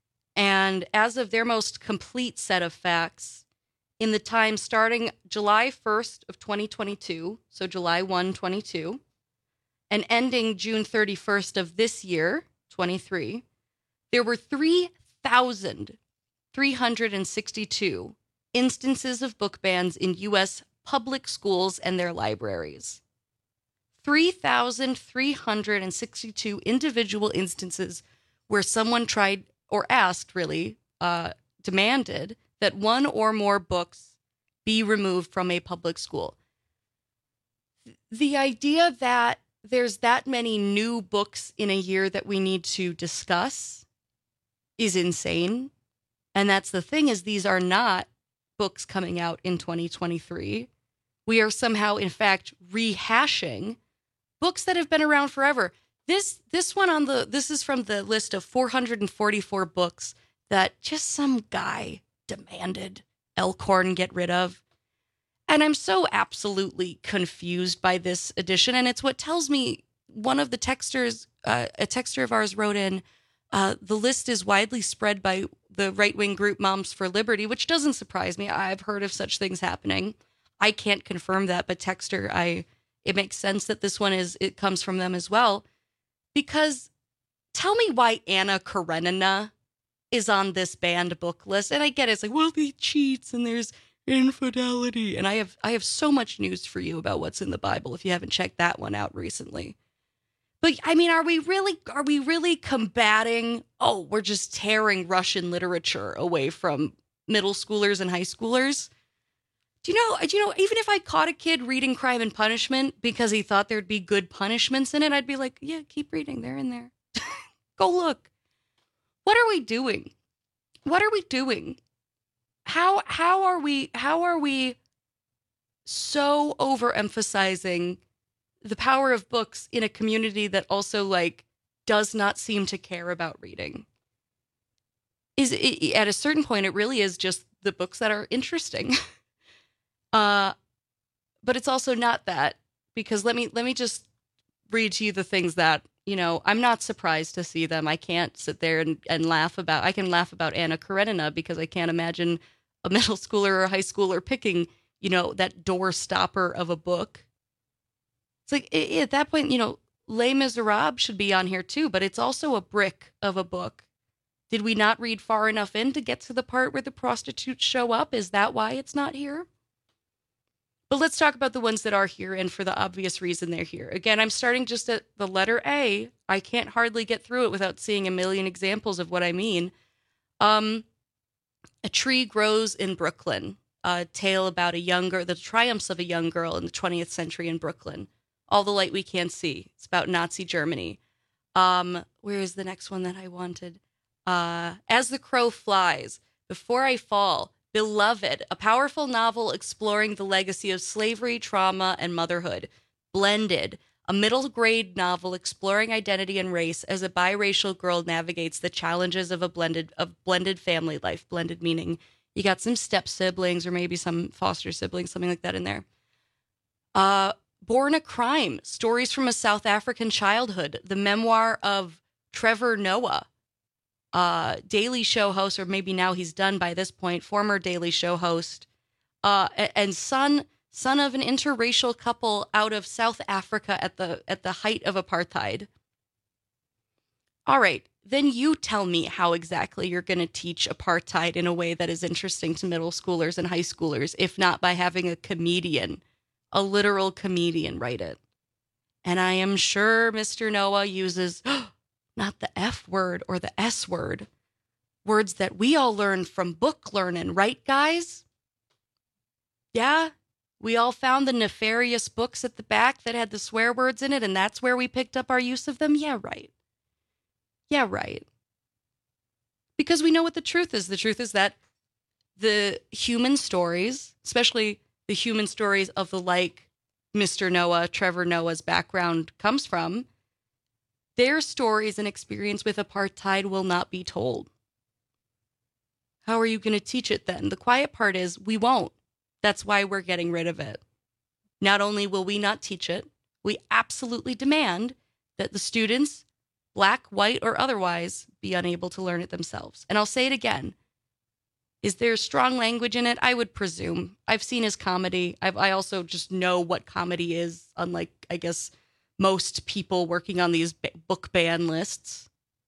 And as of their most complete set of facts, in the time starting July first of twenty twenty-two, so July first, twenty-two, and ending June thirty-first of this year, twenty-three, there were three thousand three hundred sixty-two instances of book bans in U S public schools and their libraries. three thousand three hundred sixty-two individual instances where someone tried or asked, really, uh, demanded that one or more books be removed from a public school. The idea that there's that many new books in a year that we need to discuss is insane. And that's the thing, is these are not books coming out in twenty twenty-three. We are somehow, in fact, rehashing books that have been around forever. This this one on the this is from the list of four hundred forty-four books that just some guy demanded Elkhorn get rid of. And I'm so absolutely confused by this edition. And it's what tells me, one of the texters, uh, a texter of ours wrote in, uh, the list is widely spread by the right-wing group Moms for Liberty, which doesn't surprise me. I've heard of such things happening. I can't confirm that, but texter, I it makes sense that this one is it comes from them as well. Because tell me why Anna Karenina is on this banned book list. And I get it. It's like, well, he cheats and there's infidelity. And I have I have so much news for you about what's in the Bible if you haven't checked that one out recently. But I mean, are we really are we really combating, oh, we're just tearing Russian literature away from middle schoolers and high schoolers? Do you know, do you know, even if I caught a kid reading Crime and Punishment because he thought there'd be good punishments in it, I'd be like, yeah, keep reading. They're in there. Go look. What are we doing? What are we doing? How how are we how are we so overemphasizing the power of books in a community that also, like, does not seem to care about reading? Is it, at a certain point, it really is just the books that are interesting. Uh, but it's also not that, because let me let me just read to you the things that, you know, I'm not surprised to see them. I can't sit there and, and laugh about, I can laugh about Anna Karenina because I can't imagine a middle schooler or a high schooler picking, you know, that door stopper of a book. It's like, it, at that point, you know, Les Miserables should be on here too, but it's also a brick of a book. Did we not read far enough in to get to the part where the prostitutes show up? Is that why it's not here? But let's talk about the ones that are here, and for the obvious reason they're here. Again, I'm starting just at the letter A. I can't hardly get through it without seeing a million examples of what I mean. Um, a tree grows in Brooklyn. a tale about a young girl, the triumphs of a young girl in the twentieth century in Brooklyn. All the Light We Can't See. It's about Nazi Germany. Um, where is the next one that I wanted? Uh, As the Crow Flies, Before I Fall, Beloved, a powerful novel exploring the legacy of slavery, trauma, and motherhood. Blended, a middle grade novel exploring identity and race as a biracial girl navigates the challenges of a blended of blended family life. Blended meaning you got some step siblings or maybe some foster siblings, something like that in there. Uh, Born a Crime, Stories from a South African Childhood, the memoir of Trevor Noah, uh, Daily Show host, or maybe now he's done by this point, former Daily Show host, uh, and son son of an interracial couple out of South Africa at the at the height of apartheid. All right, then you tell me how exactly you're going to teach apartheid in a way that is interesting to middle schoolers and high schoolers, if not by having a comedian, a literal comedian write it. And I am sure Mister Noah uses not the F word or the S word, words that we all learned from book learning, right, guys? Yeah, we all found the nefarious books at the back that had the swear words in it, and that's where we picked up our use of them? Yeah, right. Yeah, right. Because we know what the truth is. The truth is that the human stories, especially the human stories of the like Mister Noah, Trevor Noah's background comes from, their stories and experience with apartheid will not be told. How are you going to teach it then? The quiet part is we won't. That's why we're getting rid of it. Not only will we not teach it, we absolutely demand that the students, black, white, or otherwise, be unable to learn it themselves. And I'll say it again. Is there strong language in it? I would presume. I've seen his comedy. I've, I also just know what comedy is, unlike, I guess, most people working on these b- book ban lists.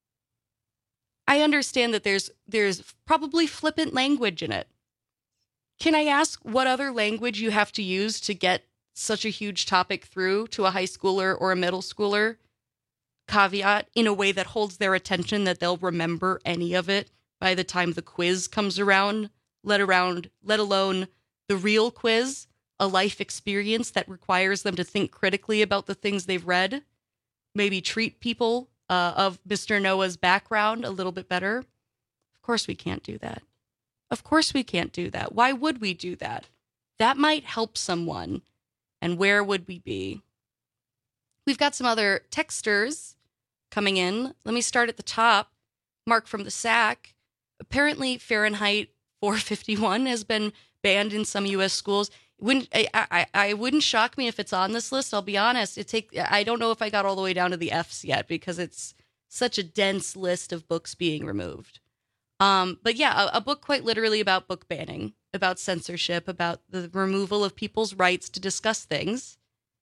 I understand that there's there's probably flippant language in it. Can I ask what other language you have to use to get such a huge topic through to a high schooler or a middle schooler? Caveat, in a way that holds their attention, that they'll remember any of it by the time the quiz comes around, let around, let alone the real quiz, a life experience that requires them to think critically about the things they've read, maybe treat people uh, of Mister Noah's background a little bit better. Of course we can't do that. Of course we can't do that. Why would we do that? That might help someone. And where would we be? We've got some other texters coming in. Let me start at the top. Mark from the S A C. Apparently, Fahrenheit four fifty-one has been banned in some U S schools. Wouldn't, I, I, I wouldn't shock me if it's on this list. I'll be honest. It take I don't know if I got all the way down to the F's yet because it's such a dense list of books being removed. Um, but yeah, a, a book quite literally about book banning, about censorship, about the removal of people's rights to discuss things.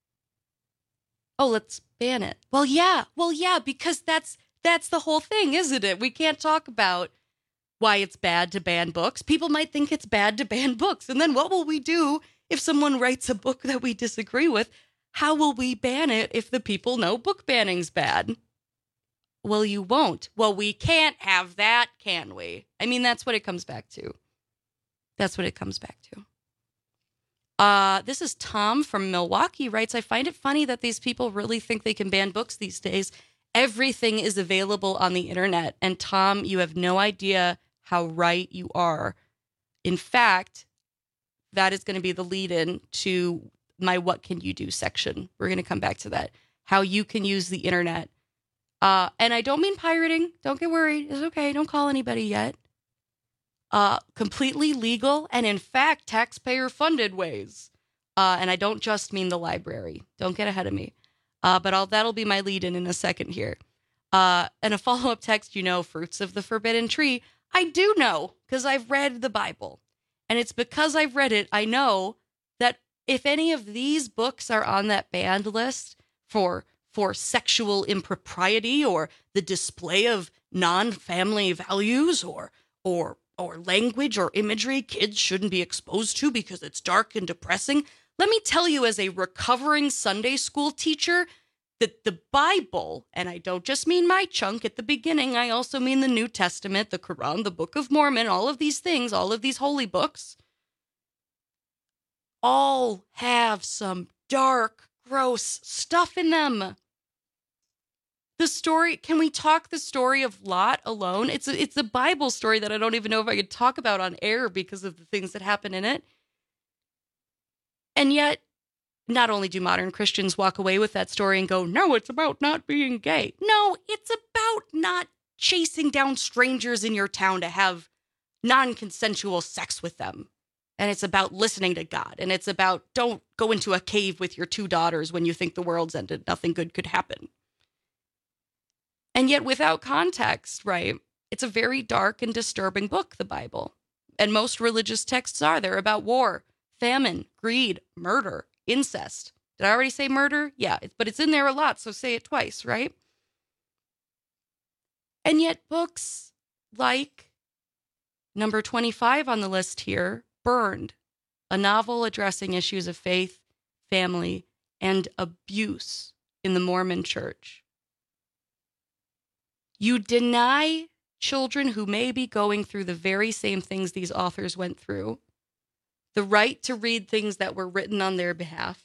Oh, let's ban it. Well, yeah. Well, yeah, because that's that's the whole thing, isn't it? We can't talk about why it's bad to ban books. People might think it's bad to ban books. And then what will we do if someone writes a book that we disagree with? How will we ban it if the people know book banning's bad? Well, you won't. Well, we can't have that, can we? I mean, that's what it comes back to. That's what it comes back to. Uh, this is Tom from Milwaukee writes, I find it funny that these people really think they can ban books these days. Everything is available on the internet. And Tom, you have no idea how right you are. In fact, that is going to be the lead-in to my What Can You Do section. We're going to come back to that. How you can use the internet. Uh, and I don't mean pirating. Don't get worried. It's okay. Don't call anybody yet. Uh, completely legal and, in fact, taxpayer-funded ways. Uh, and I don't just mean the library. Don't get ahead of me. Uh, but I'll, that'll be my lead-in in a second here. Uh, and a follow-up text, you know, Fruits of the Forbidden Tree. I do know, because I've read the Bible. And it's because I've read it, I know that if any of these books are on that banned list for for sexual impropriety or the display of non-family values or or or language or imagery kids shouldn't be exposed to because it's dark and depressing. Let me tell you, as a recovering Sunday school teacher, that the Bible, and I don't just mean my chunk at the beginning, I also mean the New Testament, the Quran, the Book of Mormon, all of these things, all of these holy books, all have some dark, gross stuff in them. The story, can we talk the story of Lot alone? It's a, it's a Bible story that I don't even know if I could talk about on air because of the things that happen in it. And yet, not only do modern Christians walk away with that story and go, no, it's about not being gay. No, it's about not chasing down strangers in your town to have non-consensual sex with them. And it's about listening to God. And it's about don't go into a cave with your two daughters when you think the world's ended. Nothing good could happen. And yet without context, right, it's a very dark and disturbing book, the Bible. And most religious texts are. They're about war, famine, greed, murder, incest. Did I already say murder? Yeah, but it's in there a lot, so say it twice, right? And yet books like number twenty-five on the list here, Burned, a novel addressing issues of faith, family, and abuse in the Mormon Church. You deny children who may be going through the very same things these authors went through the right to read things that were written on their behalf.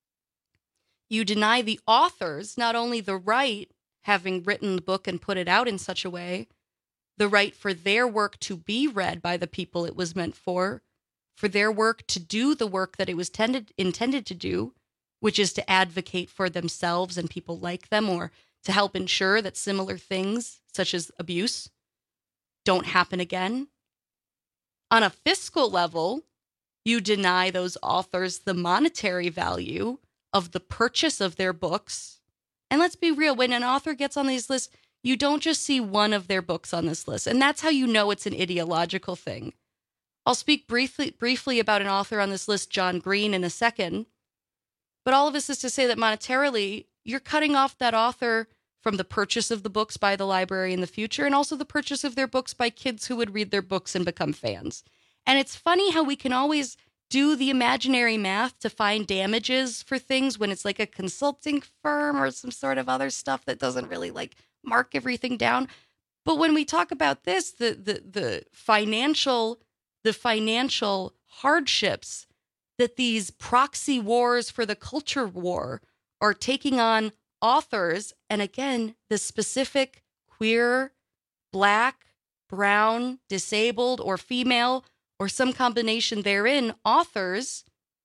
You deny the authors not only the right, having written the book and put it out in such a way, the right for their work to be read by the people it was meant for, for their work to do the work that it was tended, intended to do, which is to advocate for themselves and people like them, or to help ensure that similar things, such as abuse, don't happen again. On a fiscal level, you deny those authors the monetary value of the purchase of their books. And let's be real, when an author gets on these lists, you don't just see one of their books on this list. And that's how you know it's an ideological thing. I'll speak briefly briefly about an author on this list, John Green, in a second. But all of this is to say that monetarily, you're cutting off that author from the purchase of the books by the library in the future, and also the purchase of their books by kids who would read their books and become fans. And it's funny how we can always do the imaginary math to find damages for things when it's like a consulting firm or some sort of other stuff that doesn't really like mark everything down. But when we talk about this, the the the financial the financial hardships that these proxy wars for the culture war are taking on authors, and again, the specific queer, black, brown, disabled, or female, or some combination therein, authors,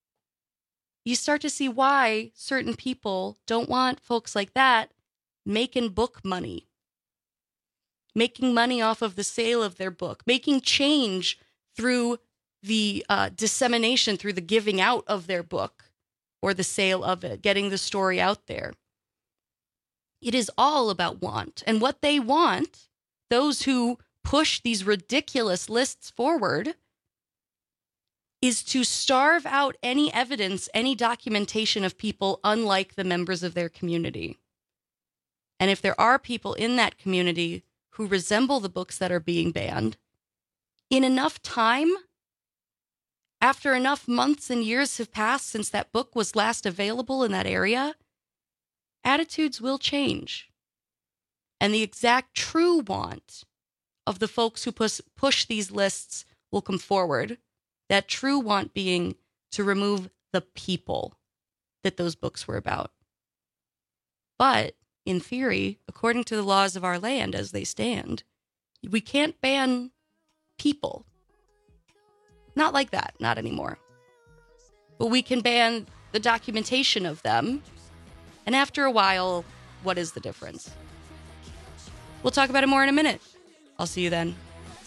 you start to see why certain people don't want folks like that making book money, making money off of the sale of their book, making change through the uh, dissemination, through the giving out of their book or the sale of it, getting the story out there. It is all about want. And what they want, those who push these ridiculous lists forward, is to starve out any evidence, any documentation of people unlike the members of their community. And if there are people in that community who resemble the books that are being banned, in enough time, after enough months and years have passed since that book was last available in that area, attitudes will change. And the exact true want of the folks who push, push these lists will come forward. That true want being to remove the people that those books were about. But in theory, according to the laws of our land as they stand, we can't ban people. Not like that, not anymore. But we can ban the documentation of them. And after a while, what is the difference? We'll talk about it more in a minute. I'll see you then.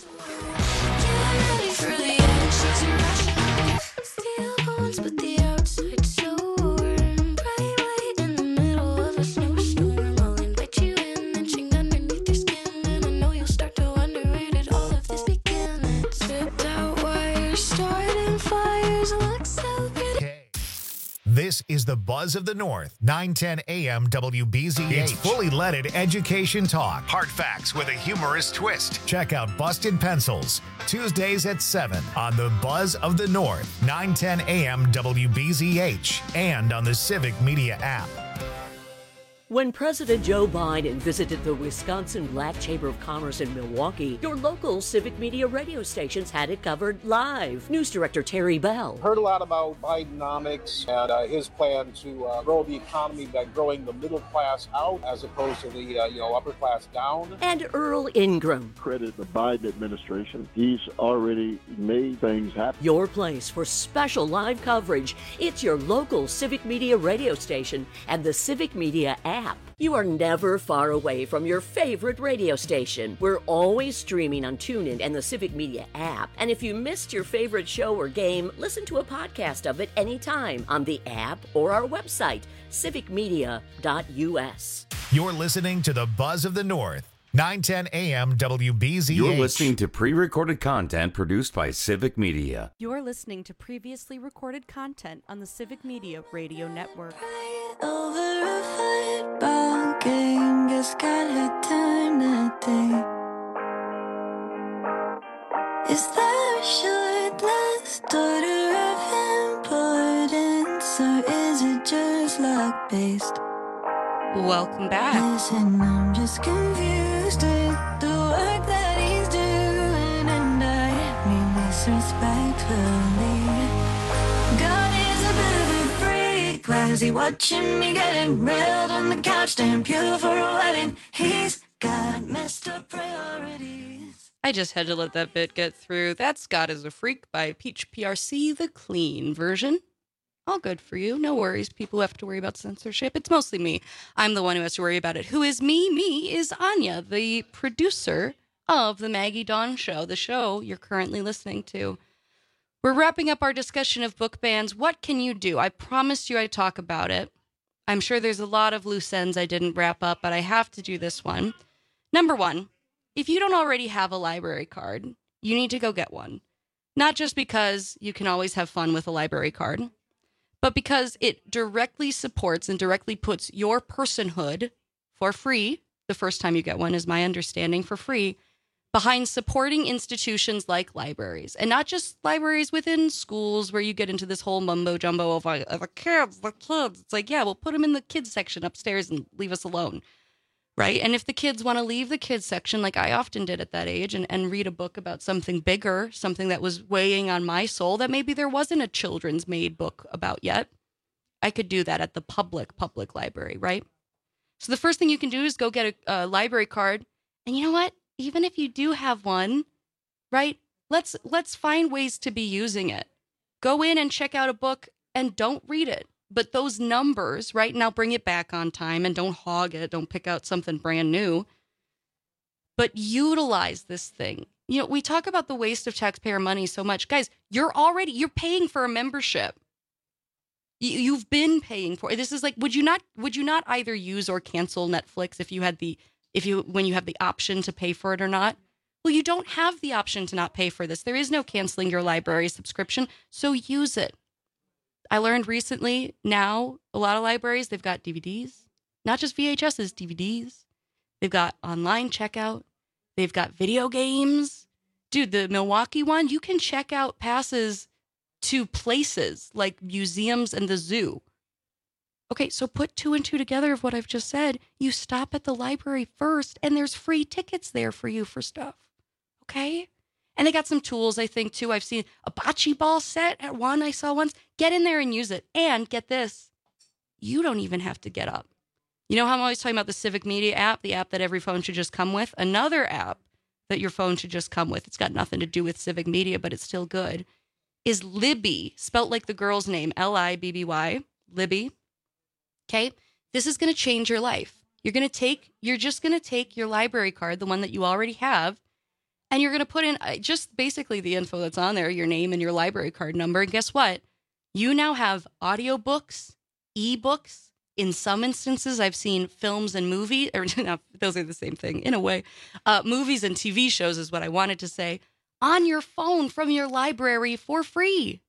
This is the Buzz of the North, nine ten A M W B Z H. It's fully leaded education talk. Hard facts with a humorous twist. Check out Busted Pencils, Tuesdays at seven on the Buzz of the North, nine ten A M W B Z H, and on the Civic Media app. When President Joe Biden visited the Wisconsin Black Chamber of Commerce in Milwaukee, your local Civic Media radio stations had it covered live. News Director Terry Bell. Heard a lot about Bidenomics and uh, his plan to uh, grow the economy by growing the middle class out as opposed to the uh, you know upper class down. And Earl Ingram. Credit the Biden administration. He's already made things happen. Your place for special live coverage. It's your local Civic Media radio station and the Civic Media app. You are never far away from your favorite radio station. We're always streaming on TuneIn and the Civic Media app. And if you missed your favorite show or game, listen to a podcast of it anytime on the app or our website, civic media dot u s. You're listening to the Buzz of the North, nine ten A M W B Z H. You're listening to pre-recorded content produced by Civic Media. You're listening to previously recorded content on the Civic Media Radio Network. Over a football game, guess got her time that day. Is that a short last order of importance, or is it just luck based? Welcome back. Listen, I'm just confused with the work that he's doing, and I mean this respectfully. God is a bit of a freak. Why is he watching me getting railed on the couch, damn pure for a wedding? He's got messed up priorities. I just had to let that bit get through. That's God is a Freak by Peach P R C, the clean version. All good for you. No worries. People who have to worry about censorship. It's mostly me. I'm the one who has to worry about it. Who is me? Me is Anya, the producer of the Maggie Dawn Show, the show you're currently listening to. We're wrapping up our discussion of book bans. What can you do? I promised you I'd talk about it. I'm sure there's a lot of loose ends I didn't wrap up, but I have to do this one. Number one, if you don't already have a library card, you need to go get one. Not just because you can always have fun with a library card, but because it directly supports and directly puts your personhood for free, the first time you get one is my understanding, for free, behind supporting institutions like libraries. And not just libraries within schools where you get into this whole mumbo jumbo of, like, the kids, the kids. It's like, yeah, we'll put them in the kids section upstairs and leave us alone, right? And if the kids want to leave the kids section, like I often did at that age, and, and read a book about something bigger, something that was weighing on my soul that maybe there wasn't a children's made book about yet, I could do that at the public, public library, right? So the first thing you can do is go get a, a library card. And you know what? Even if you do have one, right? Let's let's find ways to be using it. Go in and check out a book and don't read it. But those numbers, right? Now bring it back on time and don't hog it. Don't pick out something brand new. But utilize this thing. You know, we talk about the waste of taxpayer money so much. Guys, you're already, you're paying for a membership. You, you've been paying for it. This is like, would you not, would you not either use or cancel Netflix if you had the, if you, when you have the option to pay for it or not? Well, you don't have the option to not pay for this. There is no canceling your library subscription. So use it. I learned recently now a lot of libraries, they've got D V Ds, not just V H S's, D V Ds. They've got online checkout. They've got video games. Dude, the Milwaukee one, you can check out passes to places like museums and the zoo. Okay, so put two and two together of what I've just said. You stop at the library first, and there's free tickets there for you for stuff. Okay? And they got some tools, I think, too. I've seen a bocce ball set at one I saw once. Get in there and use it. And get this, you don't even have to get up. You know how I'm always talking about the Civic Media app, the app that every phone should just come with? Another app that your phone should just come with, it's got nothing to do with Civic Media, but it's still good, is Libby, spelt like the girl's name, L I B B Y, Libby. Okay? This is going to change your life. You're going to take, you're just going to take your library card, the one that you already have, and you're going to put in just basically the info that's on there, your name and your library card number. And guess what? You now have audiobooks, ebooks. In some instances, I've seen films and movies, or no, those are the same thing in a way. Uh, movies and T V shows is what I wanted to say, on your phone from your library for free.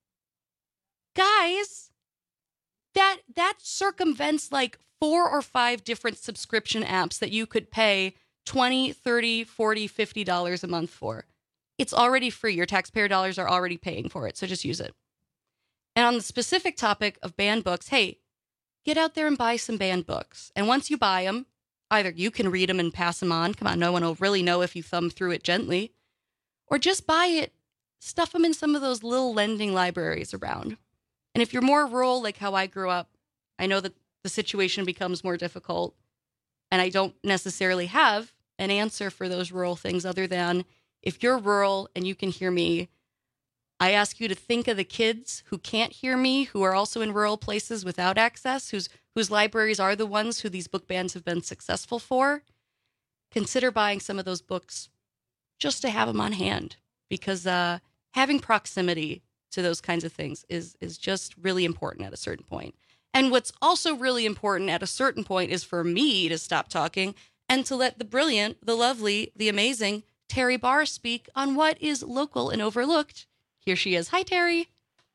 Guys, that that circumvents like four or five different subscription apps that you could pay twenty, thirty, forty, fifty dollars a month for. It's already free. Your taxpayer dollars are already paying for it, so just use it. And on the specific topic of banned books, hey, get out there and buy some banned books. And once you buy them, either you can read them and pass them on. Come on, no one will really know if you thumb through it gently. Or just buy it, stuff them in some of those little lending libraries around. And if you're more rural, like how I grew up, I know that the situation becomes more difficult. And I don't necessarily have an answer for those rural things other than if you're rural and you can hear me, I ask you to think of the kids who can't hear me, who are also in rural places without access, whose whose libraries are the ones who these book bans have been successful for. Consider buying some of those books just to have them on hand, because uh, having proximity to those kinds of things is is just really important at a certain point. And what's also really important at a certain point is for me to stop talking and to let the brilliant, the lovely, the amazing Terry Barr speak on what is local and overlooked. Here she is. Hi, Terry.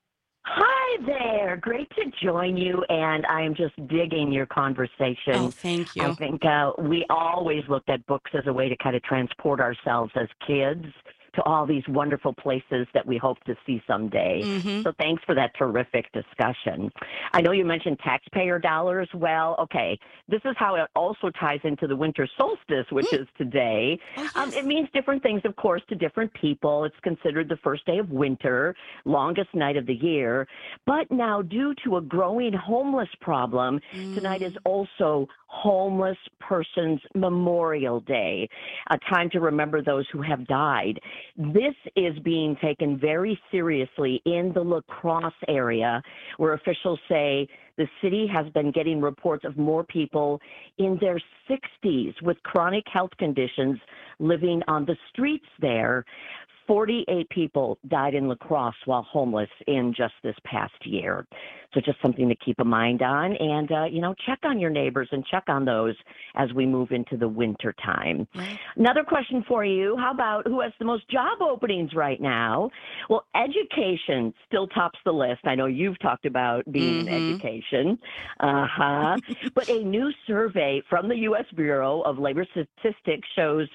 Hi there. Great to join you, and I'm just digging your conversation. Oh, thank you. I think uh, we always looked at books as a way to kind of transport ourselves as kids to all these wonderful places that we hope to see someday. Mm-hmm. So thanks for that terrific discussion. I know you mentioned taxpayer dollars. Well, okay, this is how it also ties into the winter solstice, which mm. is today. Oh, yes. um, it means different things, of course, to different people. It's considered the first day of winter, longest night of the year. But now, due to a growing homeless problem, mm. tonight is also Homeless Persons Memorial Day, a time to remember those who have died. This is being taken very seriously in the La Crosse area, where officials say the city has been getting reports of more people in their sixties with chronic health conditions living on the streets there. forty-eight people died in La Crosse while homeless in just this past year. So just something to keep a mind on, and, uh, you know, check on your neighbors and check on those as we move into the winter time. Right. Another question for you. How about who has the most job openings right now? Well, education still tops the list. I know you've talked about being Mm-hmm. in education. Uh-huh. But a new survey from the U S Bureau of Labor Statistics shows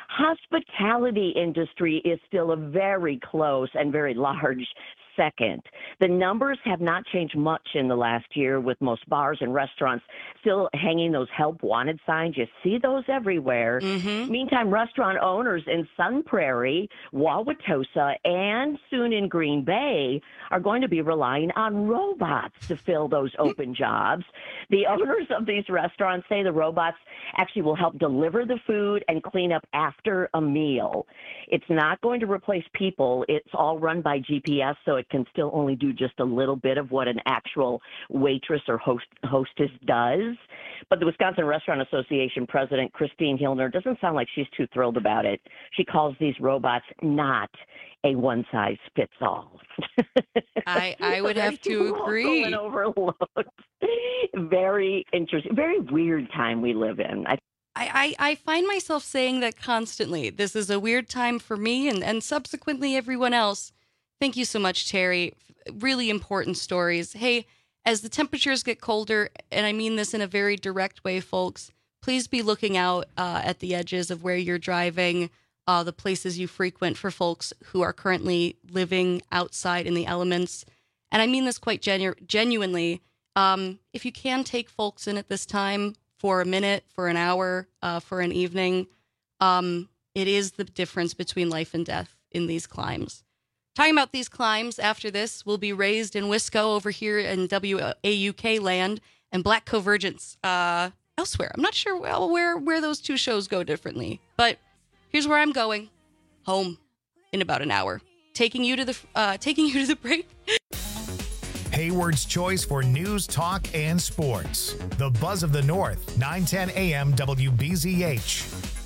hospitality industry is still a very close and very large second. The numbers have not changed much in the last year, with most bars and restaurants still hanging those help wanted signs. You see those everywhere. Mm-hmm. Meantime, restaurant owners in Sun Prairie, Wauwatosa, and soon in Green Bay are going to be relying on robots to fill those open jobs. The owners of these restaurants say the robots actually will help deliver the food and clean up after a meal. It's not going to replace people. It's all run by G P S, so it can still only do just a little bit of what an actual waitress or host, hostess does. But the Wisconsin Restaurant Association president, Christine Hillner, doesn't sound like she's too thrilled about it. She calls these robots not a one-size-fits-all. I, I would have to agree. And overlooked. Very interesting, very weird time we live in. I I, I, I find myself saying that constantly. This is a weird time for me and, and subsequently everyone else. Thank you so much, Terry. Really important stories. Hey, as the temperatures get colder, and I mean this in a very direct way, folks, please be looking out uh, at the edges of where you're driving, uh, the places you frequent for folks who are currently living outside in the elements. And I mean this quite genu- genuinely. Um, if you can take folks in at this time for a minute, for an hour, uh, for an evening, um, it is the difference between life and death in these climes. Talking about these climbs after this, will be raised in Wisco over here in W A U K land, and Black Convergence uh, elsewhere. I'm not sure well, where, where those two shows go differently, but here's where I'm going. Home in about an hour. Taking you to the uh, taking you to the break. Hayward's choice for news, talk, and sports. The Buzz of the North, nine ten a.m. W B Z H.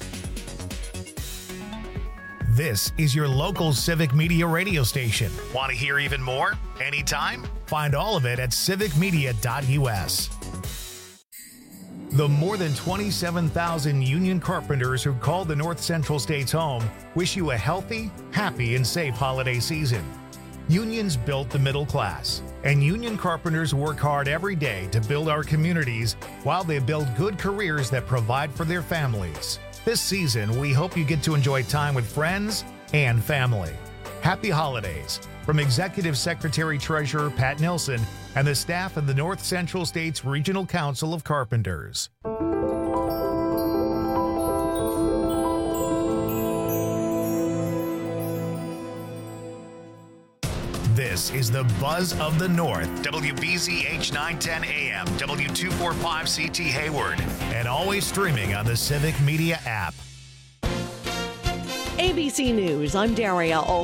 This is your local Civic Media radio station. Want to hear even more? Anytime? Find all of it at civic media dot u s. The more than twenty-seven thousand union carpenters who call the North Central States home wish you a healthy, happy, and safe holiday season. Unions built the middle class, and union carpenters work hard every day to build our communities while they build good careers that provide for their families. This season, we hope you get to enjoy time with friends and family. Happy holidays from Executive Secretary Treasurer Pat Nilsson and the staff of the North Central States Regional Council of Carpenters. This is the Buzz of the North, W B Z H nine ten A M, W two forty-five C T Hayward, and always streaming on the Civic Media app. A B C News, I'm Daria Ol.